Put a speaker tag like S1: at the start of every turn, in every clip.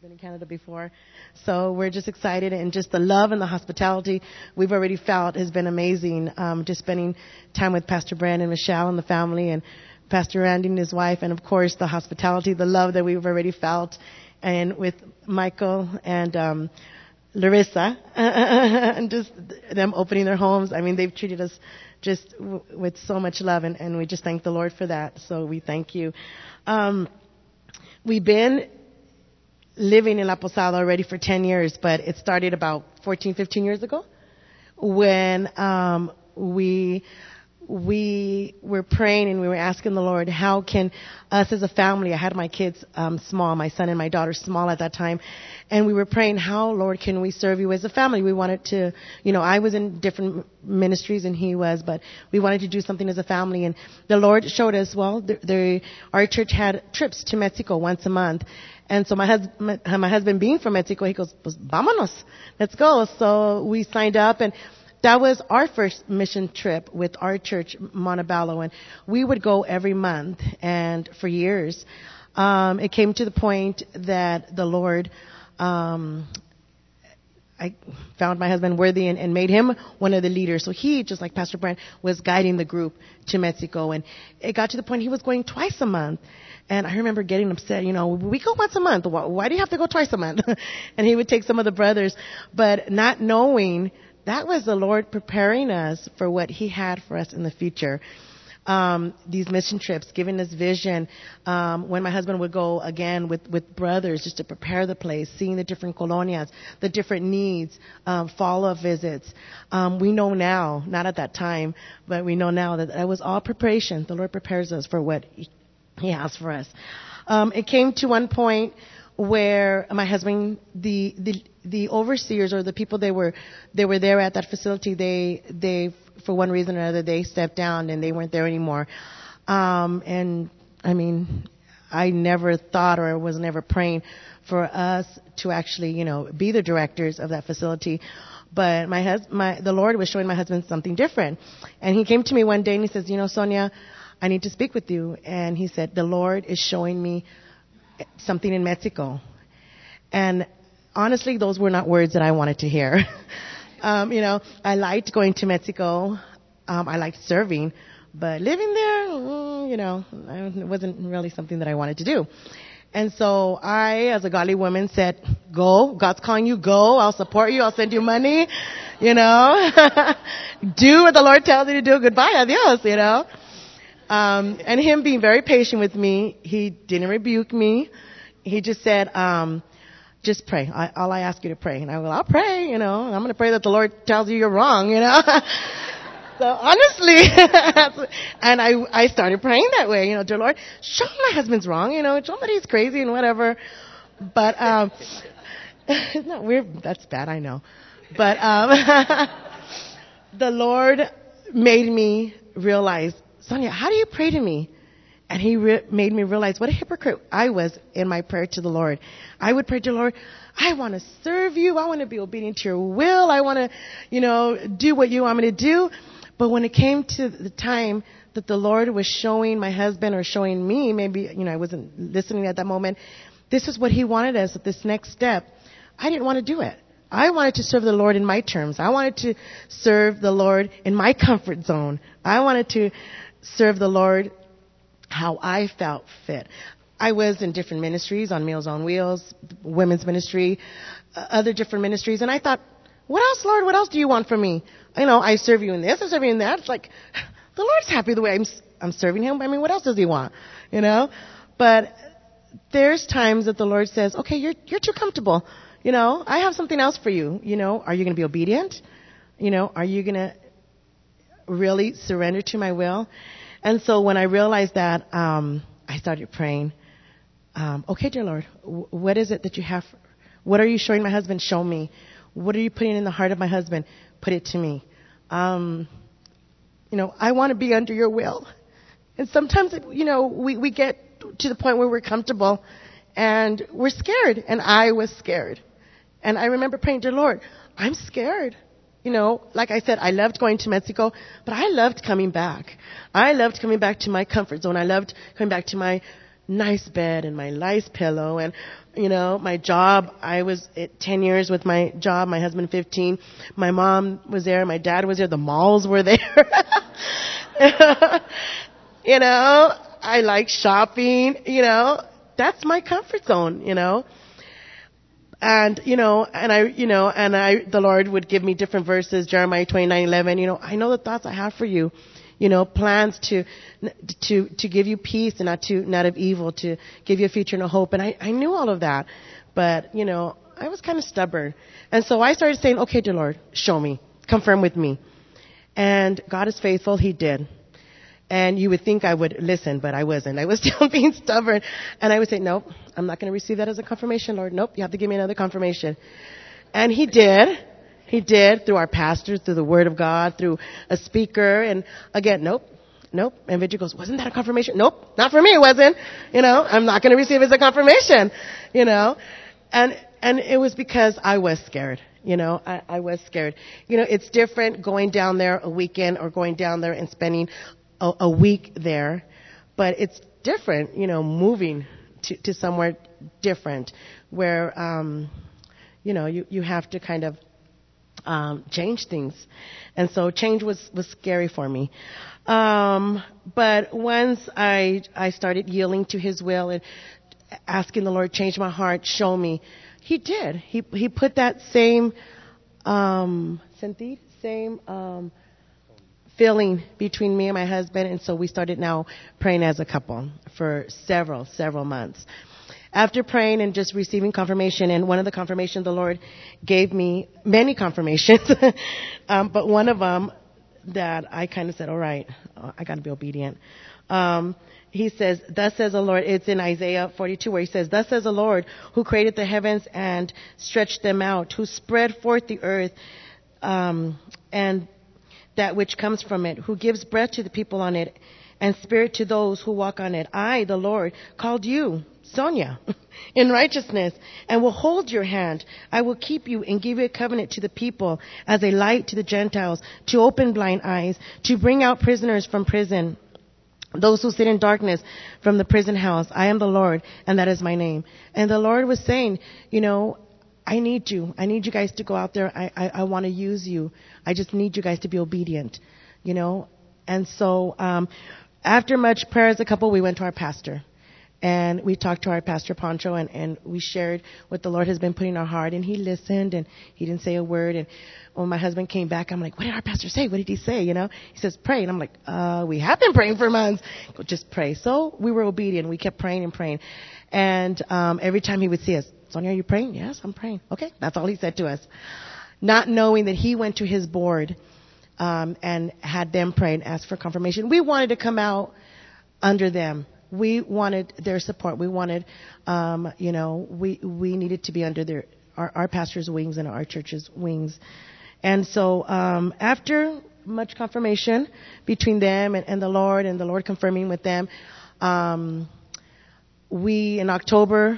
S1: been in Canada before. So we're just excited, and just the love and the hospitality we've already felt has been amazing. Just spending time with Pastor Brand and Michelle and the family, and Pastor Randy and his wife, and of course the hospitality, the love that we've already felt, and with Michael and Larissa, and just them opening their homes. I mean, they've treated us just with so much love, and we just thank the Lord for that. So we thank you. We've been living in La Posada already for 10 years, but it started about 14, 15 years ago when we were praying and we were asking the Lord, how can us as a family, I had my kids small, my son and my daughter small at that time, and we were praying, how, Lord, can we serve you as a family? We wanted to, I was in different ministries and he was, but we wanted to do something as a family. And the Lord showed us, well, our church had trips to Mexico once a month. And so my husband being from Mexico, he goes, pues vámonos, let's go. So we signed up, and that was our first mission trip with our church, Montebello, and we would go every month, and for years. It came to the point that the Lord, I found my husband worthy and made him one of the leaders. So he, just like Pastor Brent, was guiding the group to Mexico, and it got to the point he was going twice a month. And I remember getting upset, we go once a month. Why do you have to go twice a month? And he would take some of the brothers, but not knowing that was the Lord preparing us for what he had for us in the future. These mission trips, giving us vision. When my husband would go again with brothers just to prepare the place, seeing the different colonias, the different needs, follow-up visits. We know now, not at that time, but we know now that was all preparation. The Lord prepares us for what he has for us. It came to one point where my husband, the overseers or the people they were there at that facility, they for one reason or another, they stepped down and they weren't there anymore. And I mean, I never thought or was never praying for us to actually, be the directors of that facility. But the Lord was showing my husband something different. And he came to me one day and he says, Sonia, I need to speak with you. And he said, the Lord is showing me something in Mexico. And honestly, those were not words that I wanted to hear. I liked going to Mexico. I liked serving, but living there, it wasn't really something that I wanted to do. And so I, as a godly woman, said, go. God's calling you. Go. I'll support you. I'll send you money. Do what the Lord tells you to do. Goodbye. Adios. And him being very patient with me, he didn't rebuke me. He just said, just pray. All I ask you to pray. And I'll pray, I'm going to pray that the Lord tells you you're wrong, So honestly, and I started praying that way, dear Lord, show me my husband's wrong, show me that he's crazy and whatever. But, isn't that weird? That's bad, I know. But, the Lord made me realize, Sonia, how do you pray to me? And he made me realize what a hypocrite I was in my prayer to the Lord. I would pray to the Lord, I want to serve you. I want to be obedient to your will. I want to, do what you want me to do. But when it came to the time that the Lord was showing my husband or showing me, maybe, I wasn't listening at that moment, this is what he wanted us at this next step. I didn't want to do it. I wanted to serve the Lord in my terms. I wanted to serve the Lord in my comfort zone. I wanted to serve the Lord how I felt fit. I was in different ministries, on Meals on Wheels, women's ministry, other different ministries, and I thought, what else, Lord? What else do you want from me? I serve you in this, I serve you in that. It's like, the Lord's happy the way I'm serving him. I mean, what else does he want? But there's times that the Lord says, okay, you're too comfortable. I have something else for you. Are you going to be obedient? Are you going to really surrender to my will? And so when I realized that, I started praying, okay, dear Lord, what is it that you have? What are you showing my husband? Show me. What are you putting in the heart of my husband? Put it to me. I want to be under your will. And sometimes, we get to the point where we're comfortable and we're scared. And I was scared. And I remember praying, dear Lord, I'm scared. Like I said, I loved going to Mexico, but I loved coming back. I loved coming back to my comfort zone. I loved coming back to my nice bed and my nice pillow and, my job. I was at 10 years with my job, my husband 15. My mom was there, my dad was there, the malls were there. I like shopping, that's my comfort zone, And, the Lord would give me different verses, Jeremiah 29:11, I know the thoughts I have for you, plans to give you peace and not of evil, to give you a future and a hope. And I knew all of that, but, I was kind of stubborn. And so I started saying, okay, dear Lord, show me, confirm with me. And God is faithful. He did. And you would think I would listen, but I wasn't. I was still being stubborn. And I would say, nope, I'm not going to receive that as a confirmation, Lord. Nope, you have to give me another confirmation. And He did. He did, through our pastors, through the Word of God, through a speaker. And again, nope. And Victor goes, wasn't that a confirmation? Nope, not for me, it wasn't. I'm not going to receive it as a confirmation. And it was because I was scared. I was scared. It's different going down there a weekend or going down there and spending a week there, but it's different, moving to somewhere different where, you have to kind of change things. And so change was scary for me. But once I started yielding to His will and asking the Lord, change my heart, show me, He did. He put that same feeling between me and my husband, and so we started now praying as a couple for several months. After praying and just receiving confirmation, and one of the confirmations the Lord gave me, many confirmations, but one of them that I kind of said, all right, I got to be obedient. He says, thus says the Lord, it's in Isaiah 42 where He says, thus says the Lord, who created the heavens and stretched them out, who spread forth the earth, and that which comes from it, who gives breath to the people on it, and spirit to those who walk on it. I, the Lord, called you, Sonia, in righteousness, and will hold your hand. I will keep you and give you a covenant to the people as a light to the Gentiles, to open blind eyes, to bring out prisoners from prison, those who sit in darkness from the prison house. I am the Lord, and that is my name. And the Lord was saying, I need you. I need you guys to go out there. I want to use you. I just need you guys to be obedient, And so, after much prayer as a couple, we went to our pastor. And we talked to our pastor, Pancho, and we shared what the Lord has been putting in our heart. And he listened, and he didn't say a word. And when my husband came back, I'm like, what did our pastor say? What did he say? He says, pray. And I'm like, we have been praying for months. Go, just pray. So we were obedient. We kept praying and praying. And every time he would see us, Sonia, are you praying? Yes, I'm praying. Okay, that's all he said to us. Not knowing that he went to his board and had them pray and ask for confirmation. We wanted to come out under them. We wanted their support. We wanted, we needed to be under our pastor's wings and our church's wings. And so after much confirmation between them and the Lord confirming with them, we, in October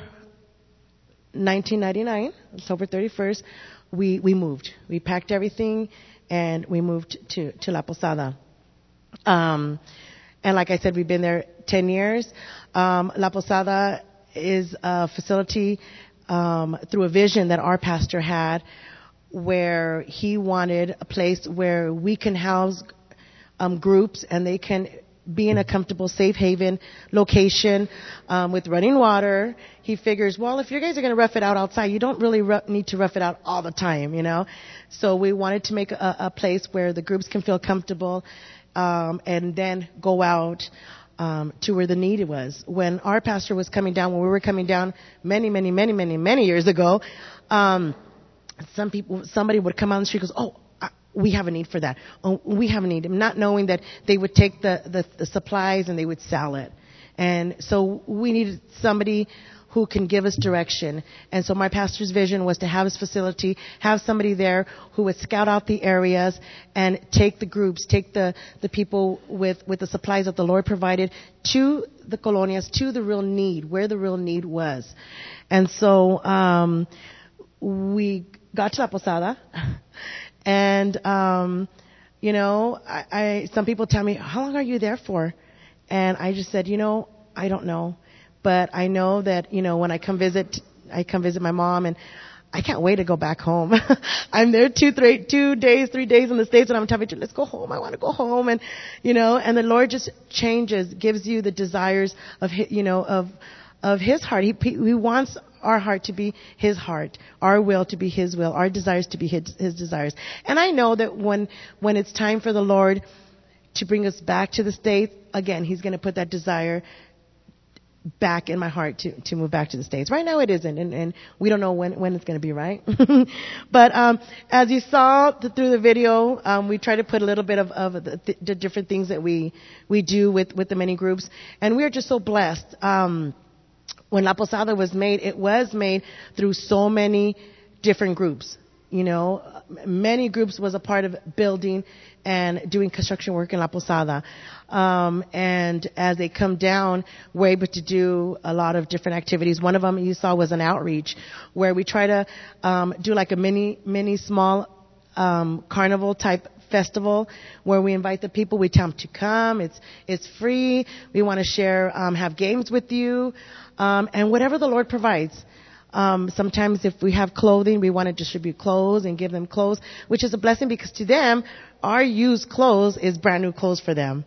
S1: 1999, October 31st, we moved. We packed everything and we moved to La Posada. And like I said, we've been there 10 years. La Posada is a facility through a vision that our pastor had, where he wanted a place where we can house groups and they can be in a comfortable, safe haven location with running water. He figures, well, if you guys are going to rough it out outside, you don't really need to rough it out all the time, So we wanted to make a place where the groups can feel comfortable and then go out to where the need was. When our pastor was coming down, when we were coming down many years ago, somebody would come out on the street and goes, we have a need for that. Oh, we have a need. Not knowing that they would take the supplies and they would sell it. And so we needed somebody who can give us direction. And so my pastor's vision was to have his facility, have somebody there who would scout out the areas and take the groups, take the people with the supplies that the Lord provided to the colonias, to the real need, where the real need was. And so we got to La Posada. And, some people tell me, how long are you there for? And I just said, I don't know. But I know that, when I come visit my mom, and I can't wait to go back home. I'm there 3 days in the States, and I'm telling you, let's go home. I want to go home. And, and the Lord just changes, gives you the desires of, of His heart. He wants our heart to be His heart, our will to be His will, our desires to be His desires. And I know that when it's time for the Lord to bring us back to the States, again, He's going to put that desire back in my heart to move back to the States. Right now it isn't, and we don't know when it's going to be, right? But as you saw through the video, we try to put a little bit of the different things that we do with the many groups, and we are just so blessed. When La Posada was made, it was made through so many different groups. Many groups was a part of building and doing construction work in La Posada. And as they come down, we're able to do a lot of different activities. One of them you saw was an outreach where we try to do like a mini small carnival type festival where we invite the people. We tell them to come. It's free. We want to share, have games with you, and whatever the Lord provides. Sometimes if we have clothing, we want to distribute clothes and give them clothes, which is a blessing because to them, our used clothes is brand new clothes for them.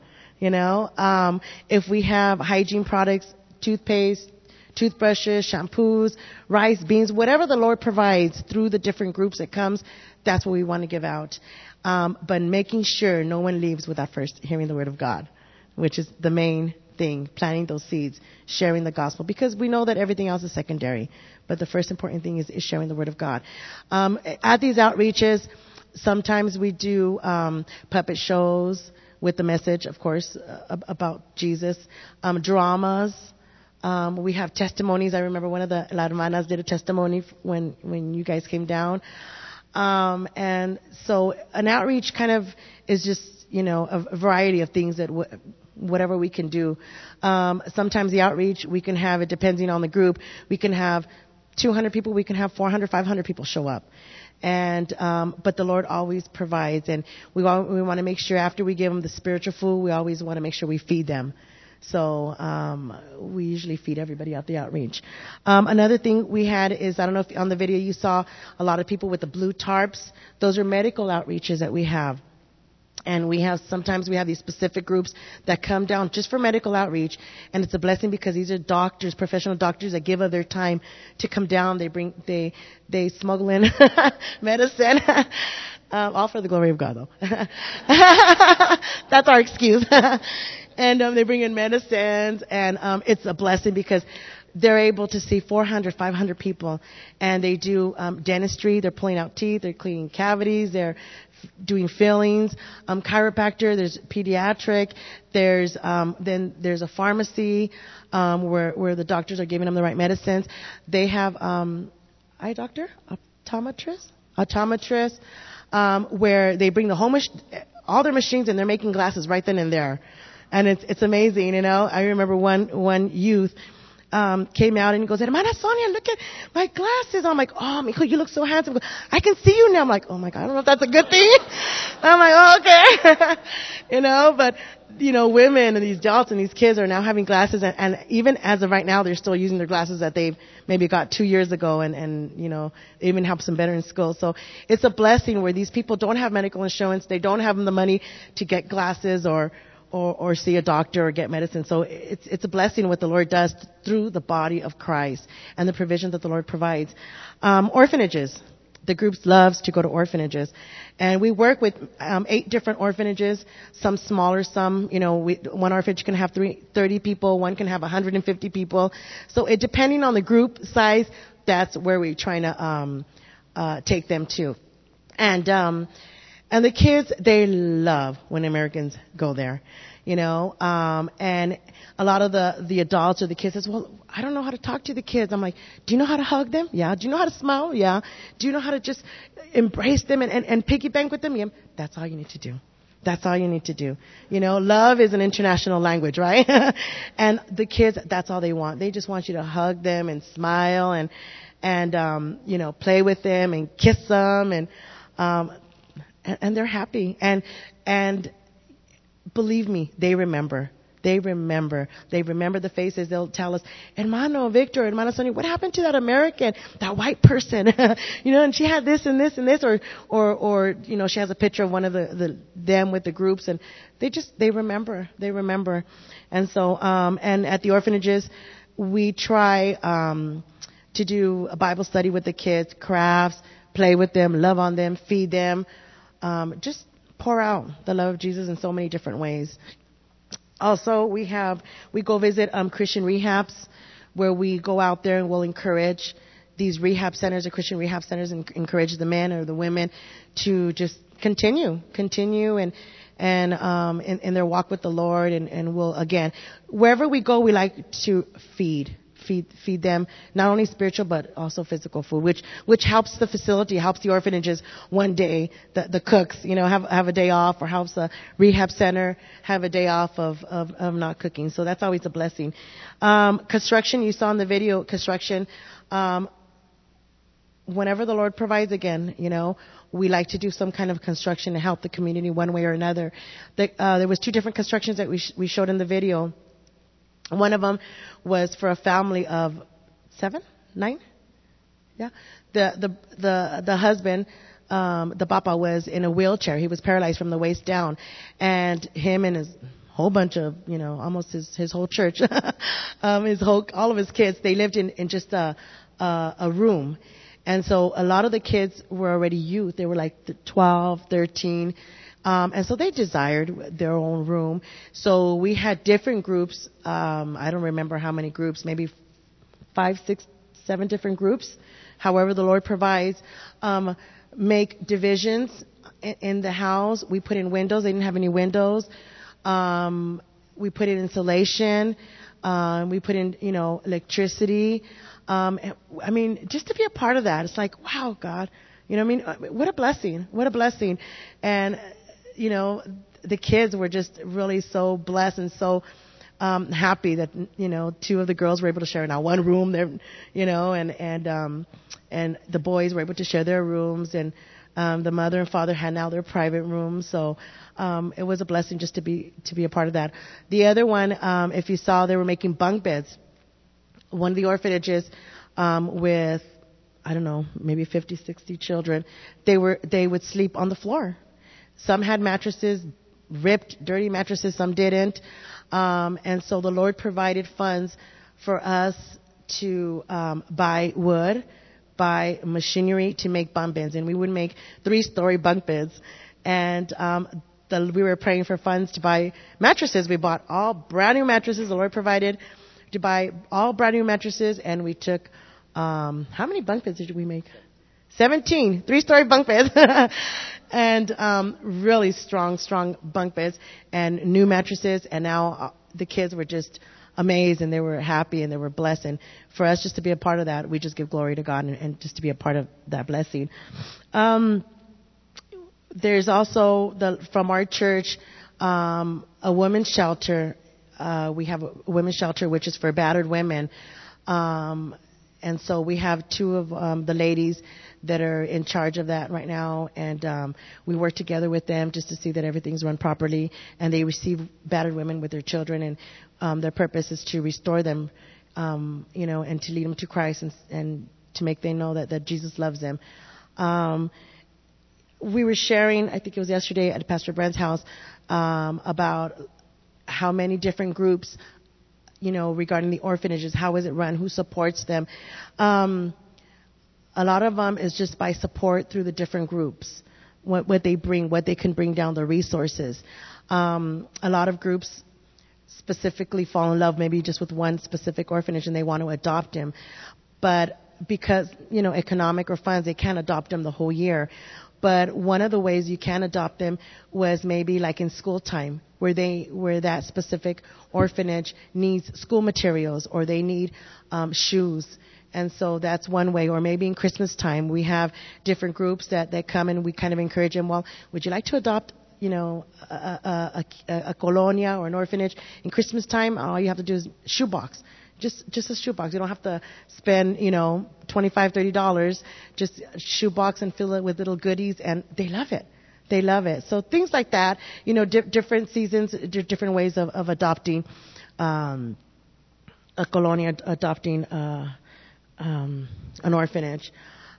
S1: If we have hygiene products, toothpaste, toothbrushes, shampoos, rice, beans, whatever the Lord provides through the different groups that comes, that's what we want to give out. But making sure no one leaves without first hearing the word of God, which is the main thing, planting those seeds, sharing the gospel, because we know that everything else is secondary. But the first important thing is sharing the word of God. At these outreaches, sometimes we do puppet shows with the message, of course, about Jesus, dramas. We have testimonies. I remember one of the La Hermanas did a testimony when you guys came down. And so an outreach kind of is just, a variety of things that whatever we can do. Sometimes the outreach, we can have, it depending on the group, we can have 200 people, we can have 400, 500 people show up. And, but the Lord always provides, and we want to make sure after we give them the spiritual food, we always want to make sure we feed them. So, we usually feed everybody at the outreach. Another thing we had is, I don't know if on the video you saw a lot of people with the blue tarps. Those are medical outreaches that we have. And sometimes we have these specific groups that come down just for medical outreach. And it's a blessing because these are doctors, professional doctors that give of their time to come down. They smuggle in medicine. All for the glory of God, though. That's our excuse. And they bring in medicines, and it's a blessing because they're able to see 400, 500 people, and they do dentistry. They're pulling out teeth. They're cleaning cavities. They're doing fillings. Chiropractor. There's pediatric. There's a pharmacy where the doctors are giving them the right medicines. They have eye doctor, optometrist, where they bring the whole all their machines, and they're making glasses right then and there. And it's amazing, I remember one youth came out and he goes, Hermana Sonia, look at my glasses. I'm like, oh, Mijo, you look so handsome. I can see you now. I'm like, oh my God, I don't know if that's a good thing. I'm like, oh, okay. But, women and these adults and these kids are now having glasses, and even as of right now, they're still using their glasses that they've maybe got 2 years ago, and it even helps them better in school. So it's a blessing where these people don't have medical insurance. They don't have the money to get glasses or see a doctor or get medicine. So it's a blessing what the Lord does through the body of Christ and the provision that the Lord provides. Orphanages. The group loves to go to orphanages. And we work with 8 different orphanages, some smaller, some, one orphanage can have 30 people, one can have 150 people. So depending on the group size, that's where we're trying to take them to. And the kids, they love when Americans go there, and a lot of the adults or the kids says, well, I don't know how to talk to the kids. I'm like, do you know how to hug them? Yeah. Do you know how to smile? Yeah. Do you know how to just embrace them and piggy bank with them? Yeah. That's all you need to do. That's all you need to do. Love is an international language, right? And the kids, that's all they want. They just want you to hug them and smile and play with them and kiss them and they're happy. And believe me, they remember. they remember. They remember the faces. They'll tell us, Hermano Victor, Hermana Sonia, what happened to that American, that white person? And she had this and this and this, or she has a picture of one of them with the groups, and they remember. They remember. And so, and at the orphanages, we try, to do a Bible study with the kids, crafts, play with them, love on them, feed them, just pour out the love of Jesus in so many different ways. Also, we go visit Christian rehabs, where we go out there and we'll encourage these rehab centers or Christian rehab centers, and encourage the men or the women to just continue and in their walk with the Lord, and we'll, again, wherever we go, we like to feed them, not only spiritual but also physical food, which helps the facility, helps the orphanages one day, the cooks, have a day off, or helps a rehab center have a day off of not cooking. So that's always a blessing. Construction, you saw in the video, construction, whenever the Lord provides again, we like to do some kind of construction to help the community one way or another. There was 2 different constructions that we showed in the video. One of them was for a family of 7, 9. Yeah. The husband, the papa, was in a wheelchair. He was paralyzed from the waist down, and him and his whole bunch of, almost his whole church, all of his kids, they lived in just a room. And so a lot of the kids were already youth. They were like 12, 13. And so they desired their own room. So we had different groups. I don't remember how many groups, maybe 5, 6, 7 different groups. However the Lord provides. Make divisions in the house. We put in windows. They didn't have any windows. We put in insulation. We put in, electricity. Just to be a part of that, it's like, wow, God. What a blessing. What a blessing. And, the kids were just really so blessed and so happy that, 2 of the girls were able to share now one room there, and the boys were able to share their rooms, and the mother and father had now their private rooms. So it was a blessing just to be a part of that. The other one, if you saw, they were making bunk beds. One of the orphanages with, I don't know, maybe 50, 60 children, they would sleep on the floor. Some had mattresses, ripped, dirty mattresses, some didn't. And so the Lord provided funds for us to buy wood, buy machinery to make bunk beds. And we would make 3-story bunk beds. And we were praying for funds to buy mattresses. We bought all brand new mattresses. The Lord provided to buy all brand new mattresses. And we took, how many bunk beds did we make? 17 3-story bunk beds. And really strong bunk beds and new mattresses. And now the kids were just amazed, and they were happy, and they were blessed. And for us just to be a part of that, we just give glory to God, and just to be a part of that blessing. There's also from our church a women's shelter. We have a women's shelter which is for battered women. And so we have 2 of the ladies that are in charge of that right now, and we work together with them just to see that everything's run properly, and they receive battered women with their children, and their purpose is to restore them, and to lead them to Christ, and to make them know that Jesus loves them. We were sharing, I think it was yesterday at Pastor Brent's house, about how many different groups, regarding the orphanages, how is it run, who supports them. A lot of them is just by support through the different groups, what they bring, what they can bring down, the resources. A lot of groups specifically fall in love maybe just with one specific orphanage, and they want to adopt him. But because, economic or funds, they can't adopt them the whole year. But one of the ways you can adopt them was maybe like in school time, where that specific orphanage needs school materials, or they need shoes. And so that's one way. Or maybe in Christmas time, we have different groups that come, and we kind of encourage them. Well, would you like to adopt, a colonia or an orphanage in Christmas time? All you have to do is shoebox. Just a shoebox. You don't have to spend, $25, $30. Just shoebox and fill it with little goodies, and they love it. They love it. So things like that, different seasons, different ways of adopting a colonia, adopting an orphanage.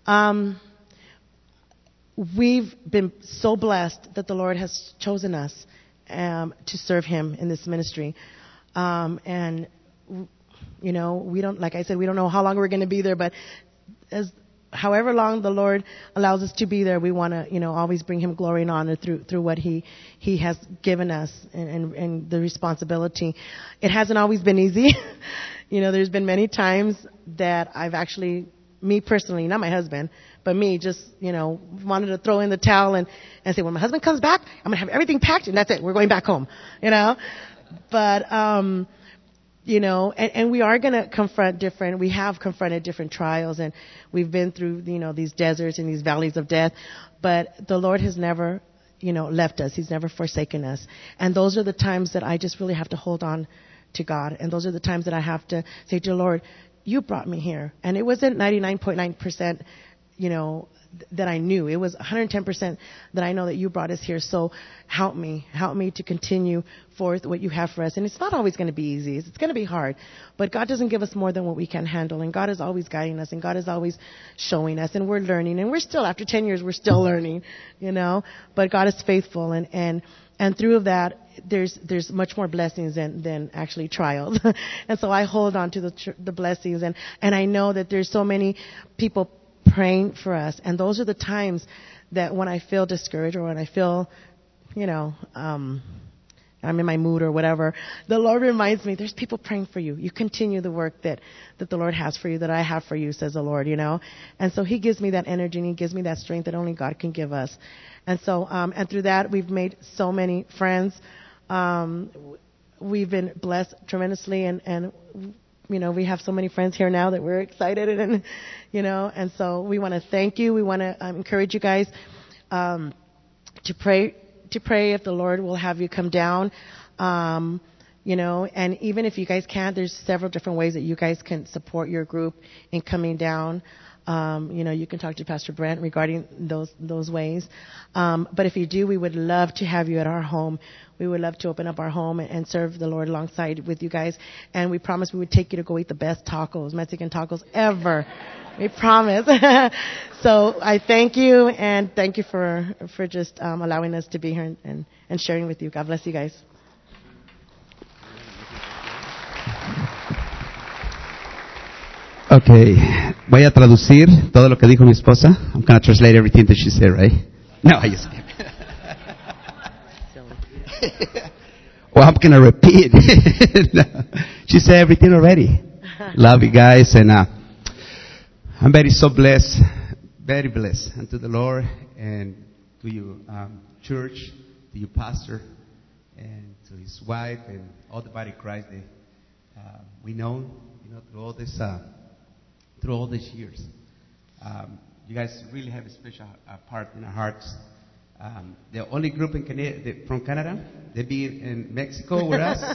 S1: We've been so blessed that the Lord has chosen us to serve Him in this ministry. And we don't, like I said, we don't know how long we're going to be there, but however long the Lord allows us to be there, we want to, always bring Him glory and honor through what He has given us and the responsibility. It hasn't always been easy. There's been many times that I've actually, me personally, not my husband, but me just, wanted to throw in the towel and say, when my husband comes back, I'm going to have everything packed and that's it. We're going back home, But, and we are going to we have confronted different trials, and we've been through, these deserts and these valleys of death, but the Lord has never, left us. He's never forsaken us. And those are the times that I just really have to hold on to God. And those are the times that I have to say, dear Lord, you brought me here. And it wasn't 99.9%, that I knew. It was 110% that I know that you brought us here. So help me to continue forth what you have for us. And it's not always going to be easy. It's going to be hard. But God doesn't give us more than what we can handle. And God is always guiding us. And God is always showing us. And we're learning. And we're still, after 10 years, we're still learning, But God is faithful. And through that, there's much more blessings than actually trials. And so I hold on to the blessings. And I know that there's so many people praying for us. And those are the times that when I feel discouraged or when I feel, I'm in my mood or whatever, the Lord reminds me, there's people praying for you. You continue the work that the Lord has for you, that I have for you, says the Lord, And so He gives me that energy and He gives me that strength that only God can give us. And so, and through that, we've made so many friends. We've been blessed tremendously, and we have so many friends here now that we're excited, and so we want to thank you. We want to encourage you guys to pray if the Lord will have you come down, and even if you guys can't, there's several different ways that you guys can support your group in coming down. You can talk to Pastor Brent regarding those ways. But if you do, we would love to have you at our home. We would love to open up our home and serve the Lord alongside with you guys. And we promise we would take you to go eat the best tacos, Mexican tacos ever. We promise. So I thank you, and thank you for just allowing us to be here and sharing with you. God bless you guys.
S2: Okay, voy a traducir todo lo que dijo mi esposa. I'm going to translate everything that she said, right? No, I just kidding. Well, I'm going to repeat. No. She said everything already. Love you guys, and I'm very so blessed, very blessed unto the Lord and to your church, to your pastor, and to his wife and all the body of Christ that we know, through all these years. You guys really have a special part in our hearts. The only group from Canada, they be in Mexico with us.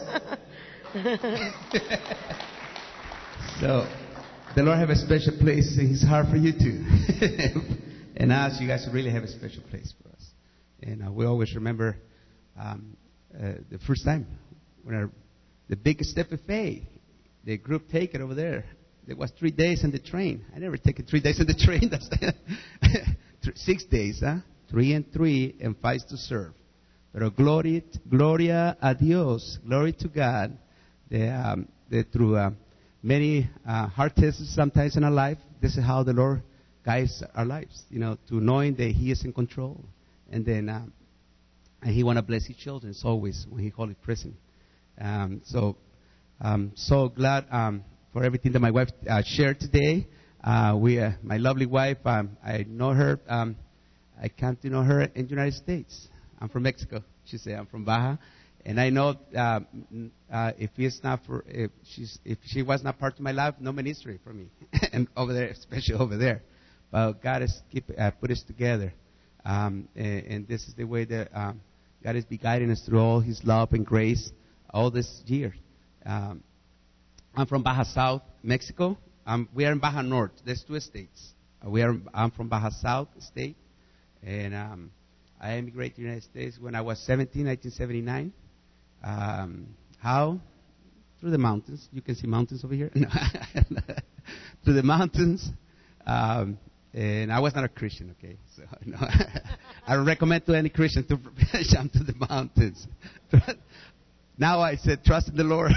S2: So the Lord have a special place in His heart for you too. And us, you guys really have a special place for us. And we always remember the first time when the biggest step of faith, the group take it over there. There was 3 days on the train. I never taken 3 days on the train. That's 6 days, huh? 3 and 3 and 5 to serve. Pero gloria a Dios, glory to God. Through many hard tests sometimes in our life, this is how the Lord guides our lives. To knowing that He is in control, and then and He want to bless His children always when He call it present. So I'm so glad for everything that my wife shared today. My lovely wife, I know her. I come to know her in the United States. I'm from Mexico. She said I'm from Baja, and I know if she was not part of my life, no ministry for me, and over there, especially over there. But God has put us together, and this is the way that God has been guiding us through all His love and grace all this year. I'm from Baja South, Mexico. We are in Baja North. There's 2 states. I'm from Baja South state, and I immigrated to the United States when I was 17, 1979. How? Through the mountains. You can see mountains over here. No. Through the mountains. And I was not a Christian, okay? So no. I don't recommend to any Christian to jump to the mountains. Now I said, trust in the Lord.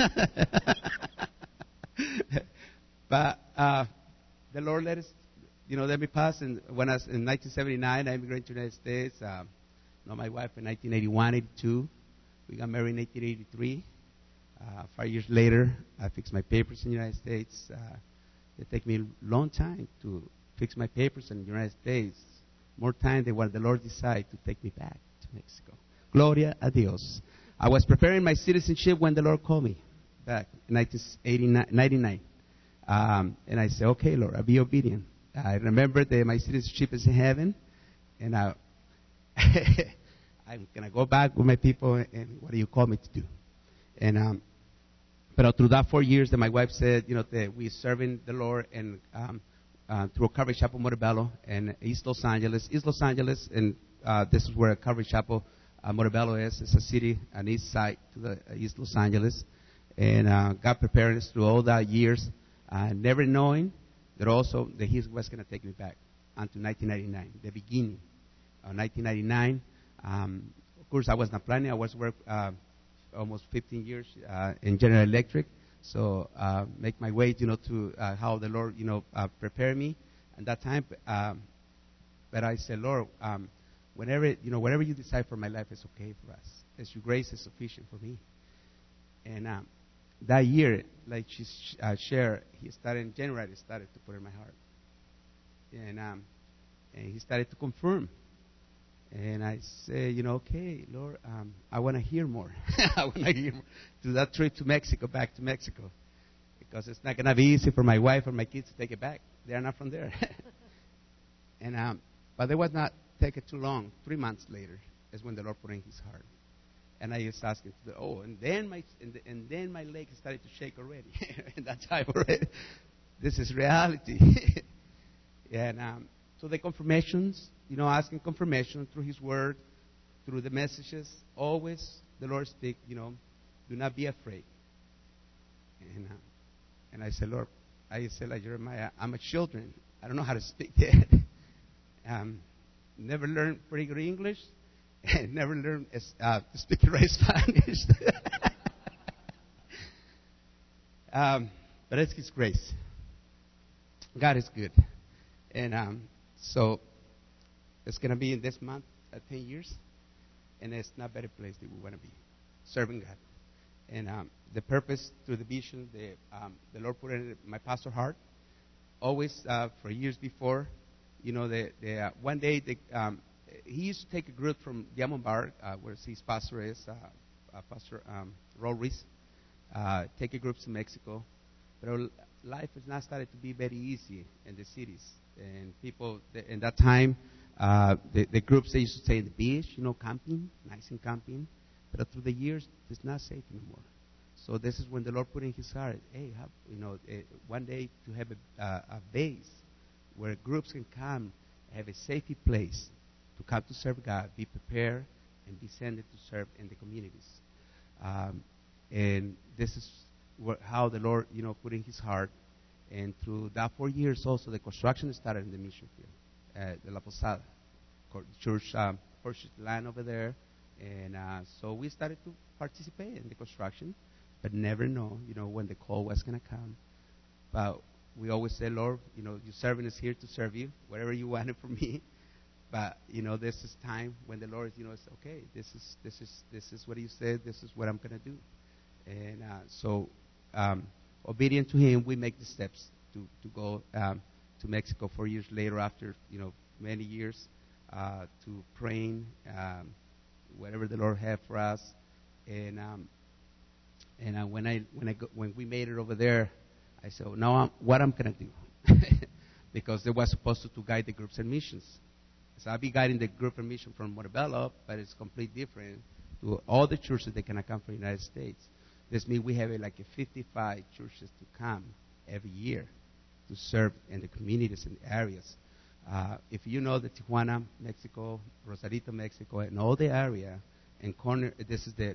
S2: But the Lord let us, let me pass. And when I was in 1979, I immigrated to the United States. My wife in 1981, 82. We got married in 1983. 5 years later, I fixed my papers in the United States. It took me a long time to fix my papers in the United States. More time than when the Lord decided to take me back to Mexico. Gloria a Dios. I was preparing my citizenship when the Lord called me back in 1999. And I said, okay, Lord, I'll be obedient. I remember that my citizenship is in heaven. And I'm going to go back with my people, and what do you call me to do? And but through that 4 years that my wife said, that we're serving the Lord and through a Calvary Chapel Montebello and East Los Angeles. And this is where Calvary Chapel Montebello is. It's a city, an east side to the East Los Angeles. And God prepared us through all that years, never knowing that also that He was going to take me back until 1999, the beginning of 1999. Of course, I was not planning. I was working almost 15 years in General Electric. So make my way, to how the Lord, prepared me at that time. But I said, Lord, whatever you decide for my life is okay for us. As your grace is sufficient for me. And that year, like she shared, he started in January. He started to put in my heart, and he started to confirm. And I say, okay, Lord, I want to hear more. I want to hear more. To that trip to Mexico, back to Mexico. Because it's not going to be easy for my wife or my kids to take it back. They are not from there. And but it was not taking too long. 3 months later is when the Lord put in His heart. And I just asked Him, and then my leg started to shake already. And that time already. This is reality. And so the confirmations, asking confirmation through His Word, through the messages, always the Lord speak, do not be afraid. And I said, Lord, I said like Jeremiah, I'm a children. I don't know how to speak yet. Never learned pretty good English, and never learned to speak right Spanish. But it's His grace. God is good. And so it's going to be in this month, 10 years. And it's not a better place that we want to be, serving God. And the purpose through the vision, the Lord put in my pastor's heart. Always, for years before, one day, he used to take a group from Diamond Bar, where his pastor is, Pastor Raul Ruiz, take a group to Mexico. But life has not started to be very easy in the cities. And people, in that time, the groups, they used to stay in the beach, camping, nice and camping. But through the years, it's not safe anymore. So this is when the Lord put in His heart, hey, one day to have a base where groups can come, have a safety place to come to serve God, be prepared, and be sent to serve in the communities. And this is how the Lord, put in His heart. And through that 4 years also, the construction started in the mission field, the La Posada, church, purchased land over there. And so we started to participate in the construction, but never know, when the call was going to come. But we always say, Lord, your servant is here to serve you, whatever you wanted from me. But, this is time when the Lord, says, okay, this is what you said, this is what I'm going to do. And so, obedient to Him, we make the steps to go to Mexico 4 years later after, many years, to praying, whatever the Lord had for us. And when we made it over there, I said, now what I'm going to do? Because they were supposed to guide the groups and missions. So I'll be guiding the group and mission from Montebello, but it's completely different to all the churches that can come from the United States. This means we have 55 churches to come every year to serve in the communities and areas. If you know the Tijuana, Mexico, Rosarito, Mexico, and all the area, and corner, this is the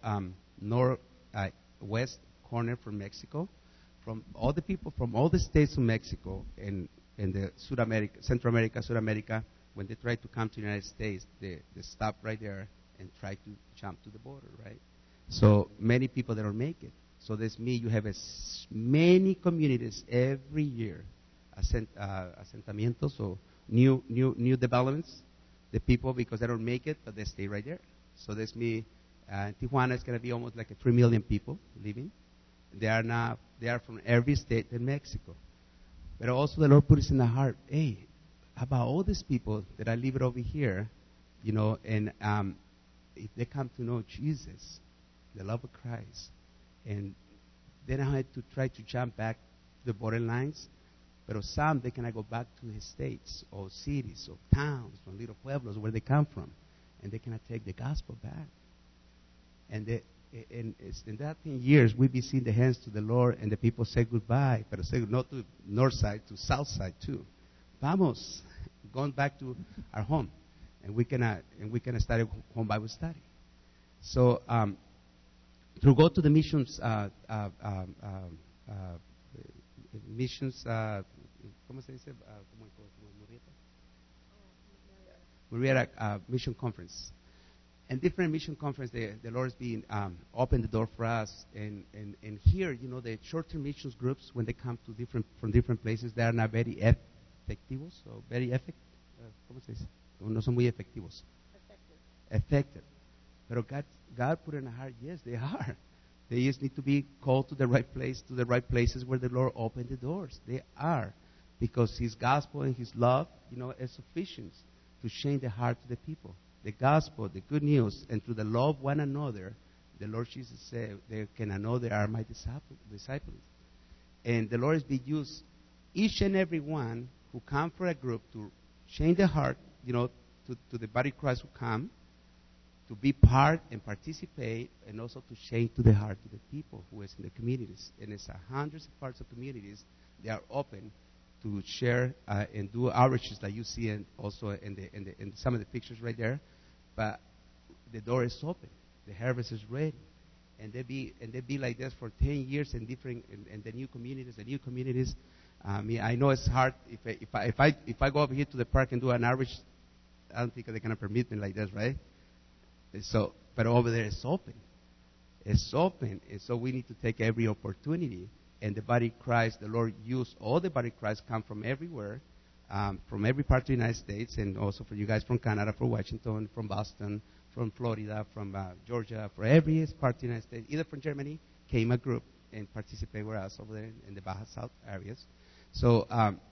S2: west corner from Mexico, from all the people from all the states of Mexico and the Central America, South America, when they try to come to the United States, they stop right there and try to jump to the border, right? So many people that don't make it. So this means you have many communities every year, asentamientos or new developments. The people, because they don't make it, but they stay right there. So this means Tijuana is going to be almost like 3 million people living. They are from every state in Mexico. But also the Lord put us in the heart, hey, how about all these people that are living over here, and if they come to know Jesus, the love of Christ, and then I had to try to jump back the border lines, but some, they cannot go back to his states or cities or towns or little pueblos where they come from, and they cannot take the gospel back. And in that 10 years, we've been seeing the hands to the Lord, and the people say goodbye, but say not to north side, to south side too. Vamos, going back to our home, and we can start home Bible study. So to go to the missions, ¿cómo se dice? Murrieta Mission Conference. And different mission conference, the Lord has been opened the door for us. And here, the short-term missions groups, when they come from different places, they are not very efectivos, or very ¿cómo se dice? No son muy efectivos. Effective. But God put in our heart, yes, they are. They just need to be called to the right place, to the right places where the Lord opened the doors. They are. Because His gospel and His love, is sufficient to change the heart of the people. The gospel, the good news, and through the love of one another, the Lord Jesus said, they can know they are my disciples. And the Lord has been used each and every one who come for a group to change the heart, to the body of Christ who come, to be part and participate, and also to change to the heart of the people who is in the communities. And it's hundreds of parts of communities, they are open to share and do outreaches like you see, and also in some of the pictures right there. But the door is open, the harvest is ready, and they be like this for 10 years in different in the new communities. I know it's hard. If I go over here to the park and do an outreach, I don't think they're gonna permit me like this, right? So, but over there it's open. It's open, and so we need to take every opportunity. And the body of Christ, the Lord used all the body of Christ come from everywhere, from every part of the United States, and also for you guys from Canada, from Washington, from Boston, from Florida, from Georgia, for every part of the United States, either from Germany, came a group and participated with us over there in the Baja South areas. So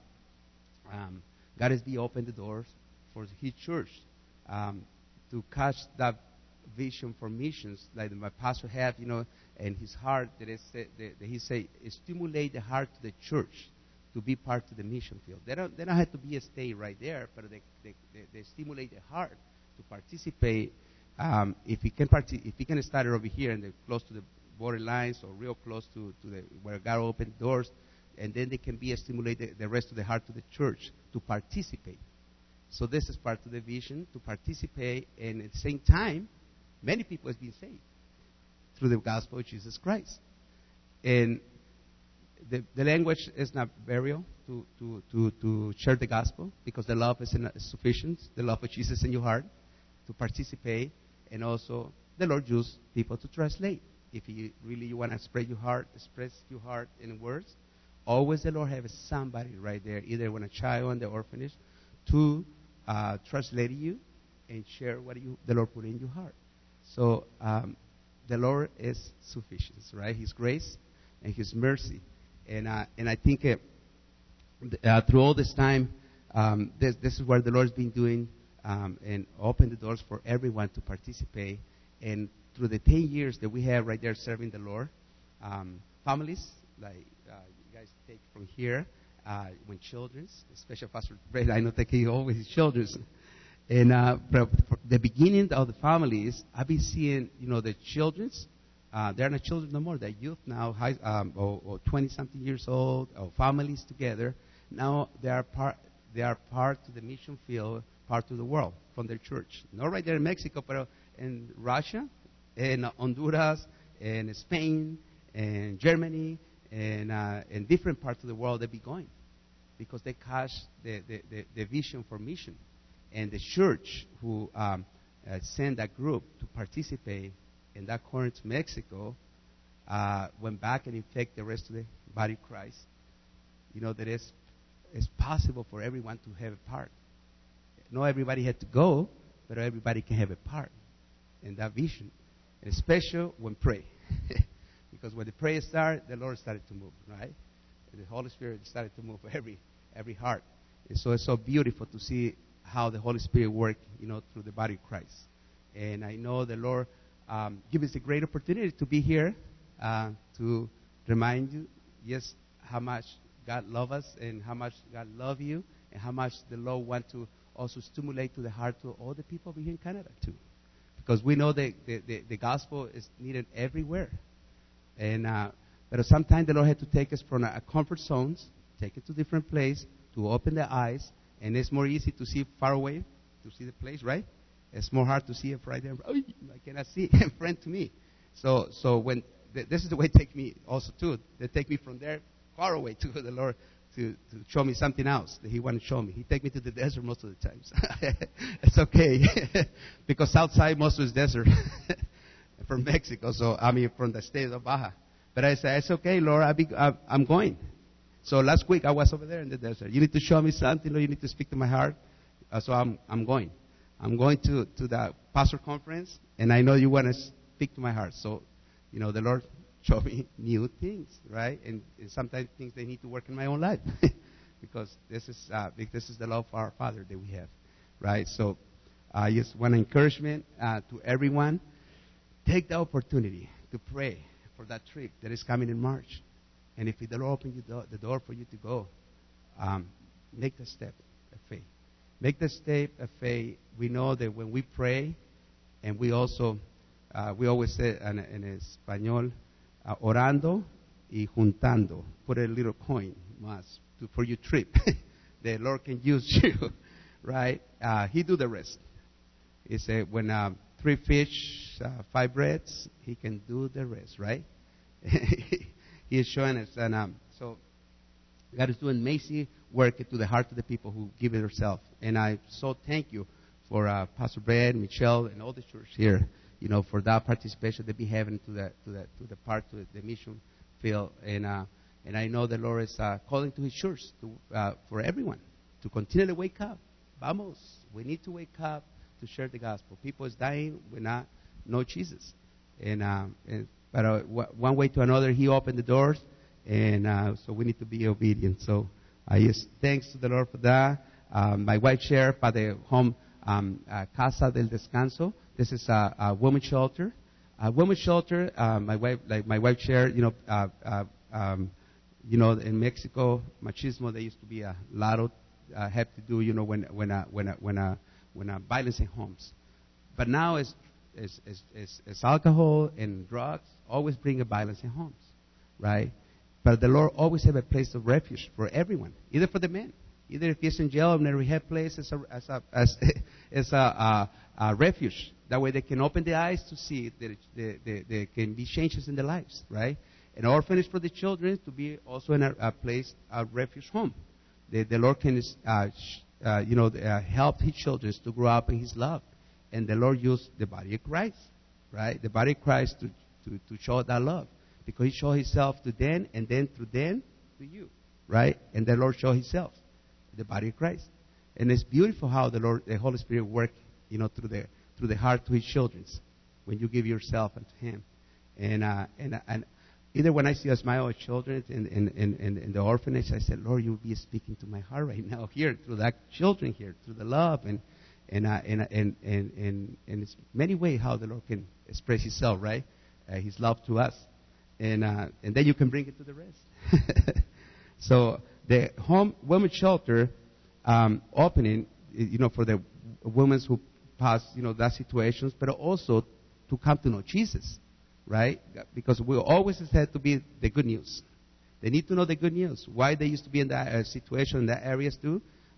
S2: God has opened the doors for His church to catch that vision for missions, like my pastor had, and his heart that he say stimulate the heart of the church to be part of the mission field. They don't have to be a stay right there, but they stimulate the heart to participate. If he can start over here and close to the border lines or real close to where God opened doors, and then they can stimulate the rest of the heart of the church to participate. So this is part of the vision, to participate, and at the same time, many people have been saved through the gospel of Jesus Christ. And the language is not burial to share the gospel, because the love is sufficient, the love of Jesus in your heart, to participate. And also, the Lord used people to translate. If you really want to express your heart in words, always the Lord has somebody right there, either when a child in the orphanage, to translate you and share what the Lord put in your heart. So the Lord is sufficient, right? His grace and His mercy, and I think through all this time, this is what the Lord's been doing, and open the doors for everyone to participate. And through the 10 years that we have right there serving the Lord, families like you guys take from here, when children, especially Pastor Brett, I know that he always children's. And from the beginning of the families, I've been seeing, the children's. They're not children no more. They're youth now, or 20-something years old, or families together. Now they are they are part of the mission field, part of the world from their church. Not right there in Mexico, but in Russia, in Honduras, in Spain, and Germany, and in different parts of the world they be going because they catch the vision for mission. And the church who sent that group to participate in that corner to Mexico went back and infected the rest of the body of Christ. You know that it's possible for everyone to have a part. Not everybody had to go, but everybody can have a part in that vision. And especially when pray. Because when the prayer started, the Lord started to move, right? The Holy Spirit started to move every heart. And so it's so beautiful to see how the Holy Spirit works, through the body of Christ. And I know the Lord give us a great opportunity to be here to remind you, yes, how much God loves us and how much God loves you and how much the Lord wants to also stimulate to the heart to all the people here in Canada too. Because we know that the gospel is needed everywhere. And but sometimes the Lord had to take us from our comfort zones, take it to different place to open the eyes, and it's more easy to see far away, to see the place, right? It's more hard to see it right there. Oh, I cannot see in front to me. So when this is the way it takes me also too. They take me from there far away to the Lord to show me something else that He wanted to show me. He take me to the desert most of the times. It's okay because outside most of it's desert from Mexico. So I mean from the state of Baja. But I said it's okay, Lord. I'm going. So last week I was over there in the desert. You need to show me something, or you need to speak to my heart. So I'm going. I'm going to the pastor conference, and I know you want to speak to my heart. So, the Lord showed me new things, right? And sometimes things they need to work in my own life, because this is the love of our Father that we have, right? So, I just want encouragement to everyone. Take the opportunity to pray for that trip that is coming in March. And if the Lord opens the door for you to go, make the step of faith. Make the step of faith. We know that when we pray, and we always say in Espanol, orando y juntando. Put a little coin for your trip. The Lord can use you, right? He do the rest. He said when 3 fish, 5 breads, He can do the rest, right? He is showing us, and so God is doing amazing work to the heart of the people who give it themselves. And I so thank you for Pastor Brad, Michelle, and all the church here, for that participation they be having to the part of the mission field. And I know the Lord is calling to His church for everyone to continually wake up. Vamos, we need to wake up to share the gospel. People is dying, we not know Jesus, but one way to another, He opened the doors, and so we need to be obedient. So I just thanks to the Lord for that. My wife shared by the home Casa del Descanso. This is a women's shelter. Women's shelter. My wife shared. In Mexico, machismo. There used to be a lot of have to do. When violence in homes, but now it's alcohol and drugs always bring a violence in homes, right? But the Lord always have a place of refuge for everyone, either for the men, either if he's in jail in a rehab place as a refuge. That way they can open their eyes to see that there can be changes in their lives, right? An orphanage for the children to be also in a place, a refuge home. The Lord can help His children to grow up in His love. And the Lord used the body of Christ, right? The body of Christ to show that love. Because He showed Himself to them, and then through them to you, right? And the Lord showed Himself, the body of Christ. And it's beautiful how the Holy Spirit works, through the heart to His children when you give yourself unto Him. And either when I see a smile of children in the orphanage, I said, Lord, you'll be speaking to my heart right now here through that children here, through the love and it's many ways how the Lord can express Himself, right? His love to us, and then you can bring it to the rest. So the home women's shelter opening, for the women who pass, that situations, but also to come to know Jesus, right? Because we always had to be the good news. They need to know the good news. Why they used to be in that situation, in that areas too.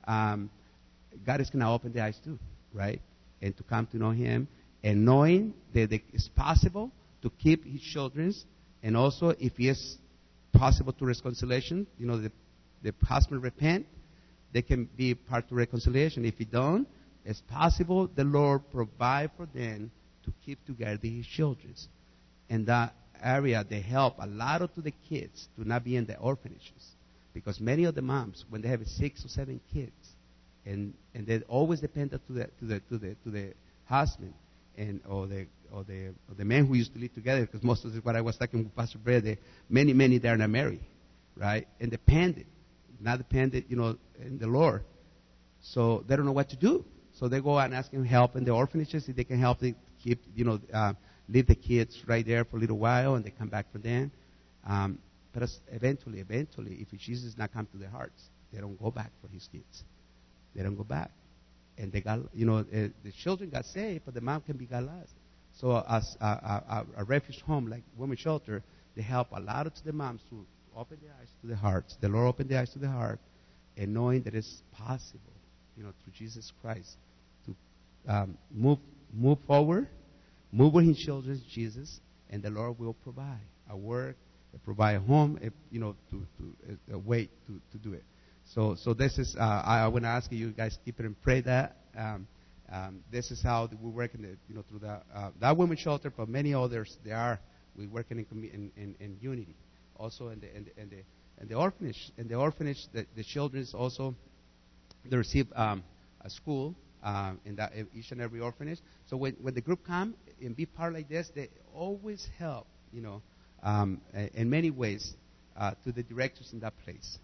S2: um, God is going to open the eyes too, right? And to come to know Him, and knowing that it's possible to keep His children, and also if it is possible to reconciliation, the husband repent, they can be part of reconciliation. If you don't, it's possible the Lord provide for them to keep together His children. And that area, they help a lot to the kids to not be in the orphanages, because many of the moms, when they have 6 or 7 kids, and they always dependent to the husband or the men who used to live together, because most of what I was talking with Pastor Brad, many they are not married, right? And not dependent, in the Lord. So they don't know what to do. So they go and ask Him help in the orphanages, if they can help them keep, leave the kids right there for a little while, and they come back for them. But eventually, if Jesus does not come to their hearts, they don't go back for His kids. They don't go back. And they got, the children got saved, but the mom can be got lost. So as a refuge home like Women's Shelter, they help a lot to the moms to open their eyes to the hearts. The Lord opened their eyes to the heart, and knowing that it's possible, through Jesus Christ, to move forward, move with His children, Jesus, and the Lord will provide a work, provide a home, a way to do it. So this is, I want to ask you guys keep it and pray that. This is how we work through that Women's Shelter, but many others, we working in unity. Also in the orphanage. In the orphanage, the children also, they receive a school in each and every orphanage. So when the group come and be part like this, they always help, in many ways, to the directors in that place.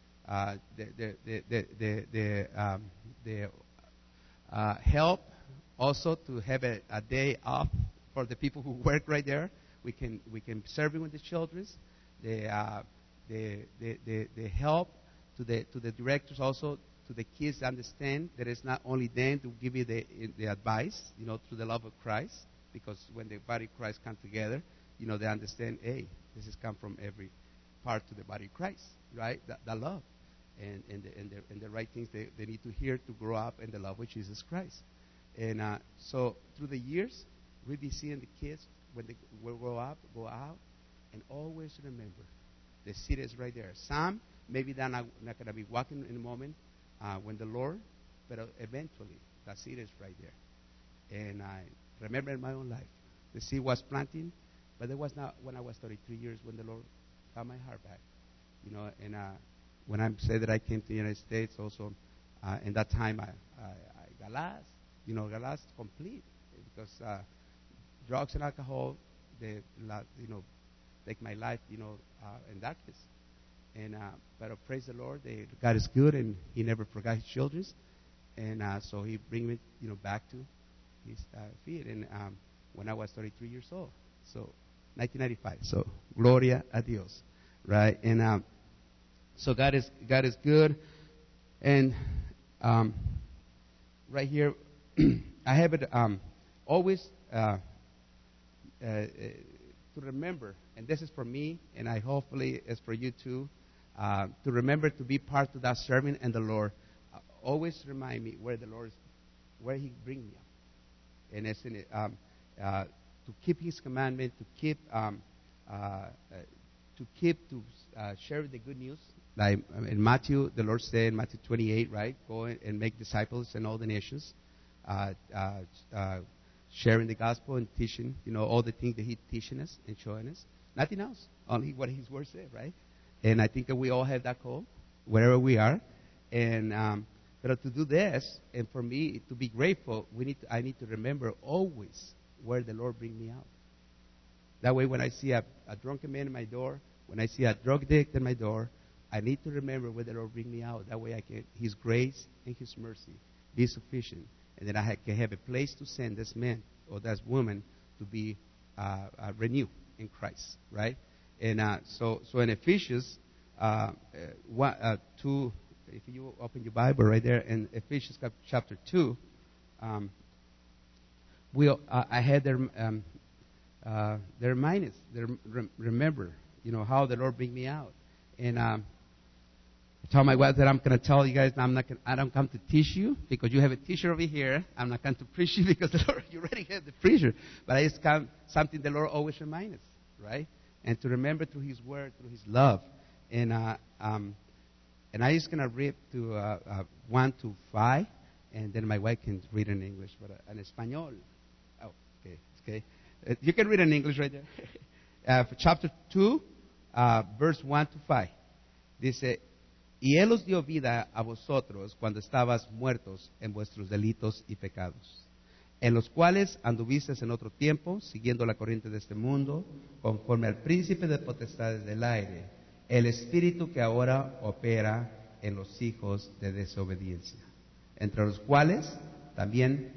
S2: Help also to have a day off for the people who work right there. We can serve with the children. They help to the directors also, to the kids, understand that it's not only them to give you the advice, through the love of Christ, because when the body of Christ come together, they understand, hey, this has come from every part to the body of Christ, right? That love and the right things they need to hear to grow up in the love of Jesus Christ. And so through the years, we'll be seeing the kids when they will grow up, go out, and always remember the seed is right there. Some maybe they're not going to be walking in a moment when the Lord, but eventually the seed is right there. And I remember in my own life, the seed was planting, but it was not when I was 33 years when the Lord got my heart back. And when I say that I came to the United States, also in that time I got lost, got lost complete, because drugs and alcohol, they take my life, in darkness. And but praise the Lord, God is good, and He never forgot His children, and so He bring me, back to His feet. And when I was 33 years old, so 1995. So gloria a Dios, right? And so God is good, and right here I have it always to remember, and this is for me, and I hopefully it's for you too, to remember to be part of that serving and the Lord. Always remind me where the Lord is, where He bring me up, and it's in it, to keep His commandment, to share the good news. Like in Matthew, the Lord said in Matthew 28, right? Go and make disciples in all the nations. Sharing the gospel and teaching, all the things that He's teaching us and showing us. Nothing else, only what His word said, right? And I think that we all have that call, wherever we are. And but to do this, and for me to be grateful, I need to remember always where the Lord bring me out. That way, when I see a drunken man in my door, when I see a drug addict in my door, I need to remember where the Lord bring me out. That way, I can His grace and His mercy be sufficient. And then I can have a place to send this man or this woman to be renewed in Christ, right? And so in Ephesians 2, if you open your Bible right there in Ephesians chapter 2, I had them remind us, remember, how the Lord bring me out. And Tell my wife that I'm going to tell you guys I don't come to teach you because you have a teacher over here. I'm not going to preach you because the Lord, you already have the preacher. But I just come, something the Lord always reminds us, right? And to remember through His Word, through His love. And I'm just going to read to 1 to 5, and then my wife can read in English, but in Espanol. Oh, okay. You can read in English right there. Chapter 2, verse 1 to 5. Dice, y Él os dio vida a vosotros cuando estabas muertos en vuestros delitos y pecados, en los cuales anduvisteis en otro tiempo, siguiendo la corriente de este mundo, conforme al príncipe de potestades del aire, el espíritu que ahora opera en los hijos de desobediencia, entre los cuales también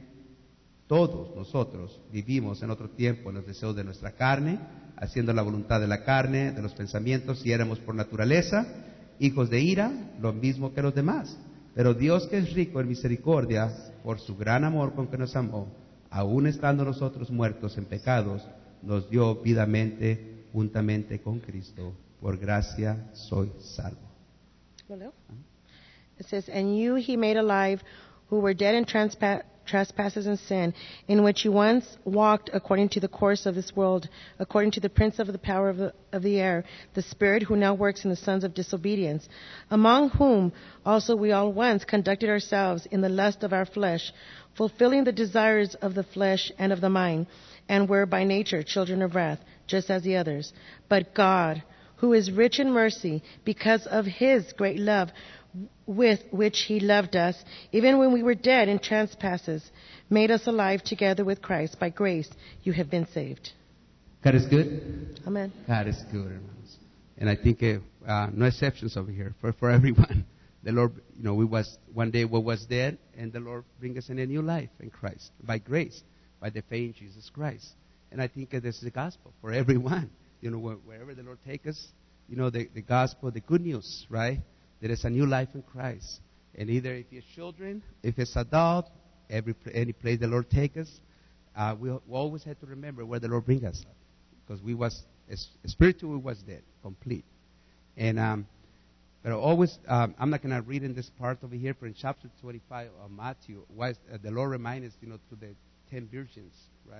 S2: todos nosotros vivimos en otro tiempo en los deseos de nuestra carne, haciendo la voluntad de la carne, de los pensamientos, y éramos por naturaleza hijos de ira, lo mismo que los demás. Pero Dios, que es rico en misericordia, por su gran amor con que nos amó, aun estando nosotros muertos en pecados, nos dio vidamente juntamente con Cristo. Por gracia soy salvo.
S1: Hello? It says, and you He made alive, who were dead in trespasses and sin, in which you once walked according to the course of this world, according to the prince of the power of the air, the spirit who now works in the sons of disobedience, among whom also we all once conducted ourselves in the lust of our flesh, fulfilling the desires of the flesh and of the mind, and were by nature children of wrath, just as the others. But God, who is rich in mercy, because of His great love with which He loved us, even when we were dead in trespasses, made us alive together with Christ. By grace you have been saved.
S2: God is good.
S1: Amen.
S2: God is good, hermanos. And I think no exceptions over here for everyone. The Lord, we one day we was dead, and the Lord bring us in a new life in Christ by grace, by the faith in Jesus Christ. And I think this is the gospel for everyone. Wherever the Lord take us, the gospel, the good news, right? There is a new life in Christ. And either if you're children, if it's adult, any place the Lord take us, we always have to remember where the Lord bring us. Because we was, spiritually we was dead, complete. And, but always, I'm not going to read in this part over here, but in chapter 25 of Matthew, the Lord reminds us, to the 10 virgins,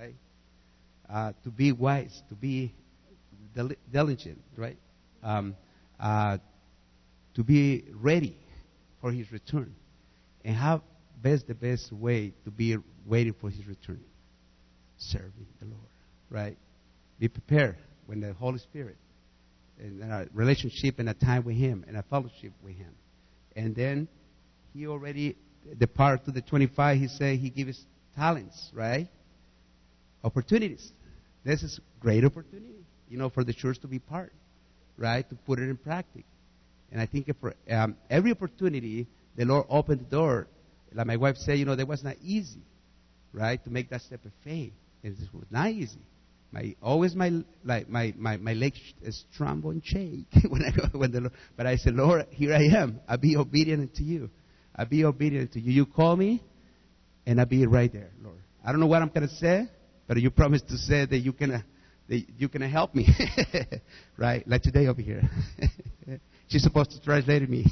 S2: right? To be wise, to be diligent, right? To be ready for His return. And how the best way to be waiting for His return? Serving the Lord, right? Be prepared when the Holy Spirit, and a relationship and a time with Him, and a fellowship with Him. And then He already, the part to the 25, He said He gives talents, right? Opportunities. This is great opportunity, for the church to be part, right? To put it in practice. And I think for every opportunity, the Lord opened the door. Like my wife said, that was not easy, right? To make that step of faith. It was not easy. My legs tremble and shake but I said, Lord, here I am. I'll be obedient to you. I'll be obedient to you. You call me, and I'll be right there, Lord. I don't know what I'm going to say, but you promised to say that you're gonna help me, right? Like today over here. She's supposed to translate me.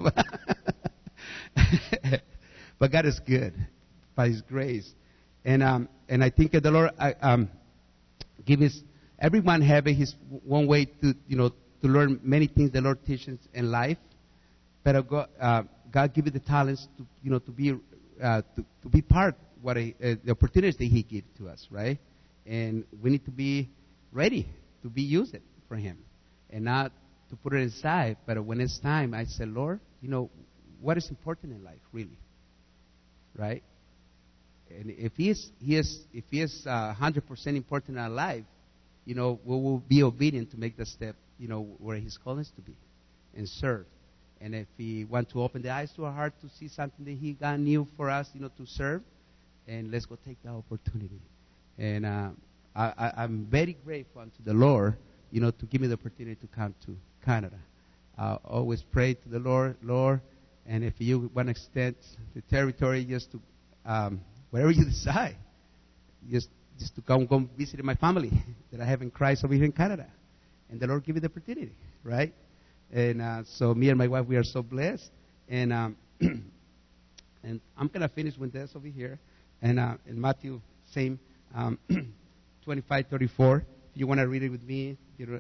S2: But God is good by His grace. And I think that the Lord give us, everyone have his one way to learn many things the Lord teaches in life. But God give you the talents to be part what the opportunities that He gives to us, right? And we need to be ready to be used for Him, and not to put it aside. But when it's time, I say, Lord, what is important in life, really, right? And if He is 100% important in our life, we will be obedient to make the step, where He's calling us to be, and serve. And if He want to open the eyes to our heart to see something that He got new for us, to serve, and let's go take that opportunity. And I'm very grateful unto the Lord, to give me the opportunity to come to Canada. I always pray to the Lord, and if you want to extend the territory just to whatever you decide, just to come visit my family that I have in Christ over here in Canada. And the Lord give you the opportunity, right? And so me and my wife, we are so blessed. And and I'm going to finish with this over here. And in Matthew, same, 25:34. If you want to read it with me, you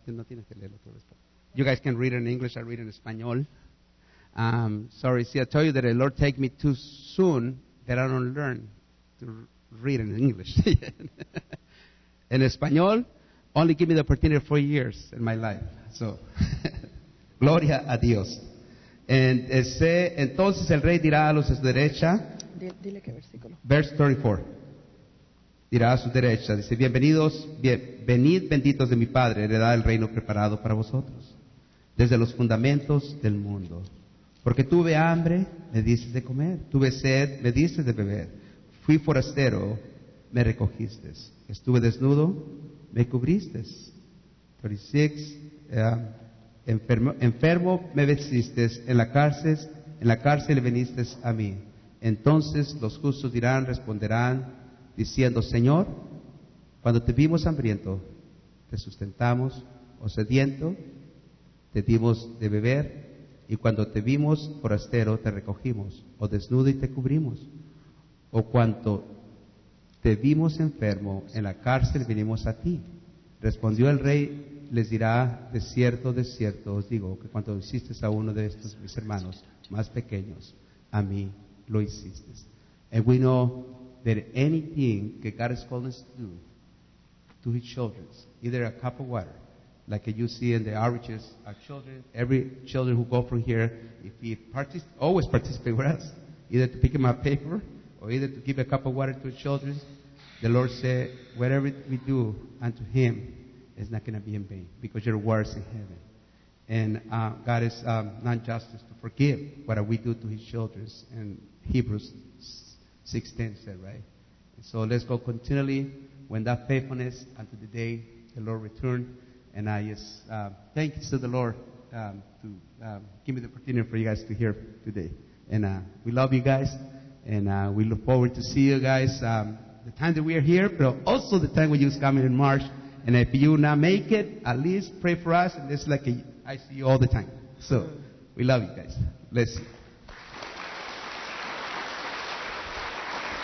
S2: guys can read it in English. I read it in Espanol. Sorry, see, I tell you that the Lord take me too soon that I don't learn to read in English. En Español, only give me the opportunity of 4 years in my life. So, gloria a Dios. Entonces el rey dirá a los de su derecha,
S1: Dile qué versículo.
S2: verse 34, dirá a su derecha, dice, venid benditos de mi Padre, heredad el reino preparado para vosotros, desde los fundamentos del mundo. Porque tuve hambre, me diste de comer, tuve sed, me diste de beber, fui forastero, me recogiste, estuve desnudo, me cubriste. 36, enfermo me vestiste, en la cárcel veniste a mí. Entonces los justos responderán, diciendo, Señor, cuando te vimos hambriento, te sustentamos, o sediento, te dimos de beber, y cuando te vimos forastero, te recogimos, o desnudo y te cubrimos, o cuando te vimos enfermo, en la cárcel vinimos a ti. Respondió el rey, les dirá, de cierto os digo, que cuando hiciste a uno de estos mis hermanos más pequeños, a mí lo hiciste. And we know that anything that God has called us to do to His children, either a cup of water, like you see in the outreaches, our children, every children who go from here, if he always participate with us, either to pick him up paper or either to give a cup of water to the children, the Lord said, whatever we do unto Him is not going to be in vain, because your words in heaven. And God is not justice to forgive what we do to His children. And Hebrews 6:10 said, right? And so let's go continually when that faithfulness unto the day the Lord return. And I just thank you to the Lord to give me the opportunity for you guys to hear today. And we love you guys, and we look forward to see you guys the time that we are here, but also the time when you come in March. And if you not make it, at least pray for us. And it's like I see you all the time. So we love you guys. Let's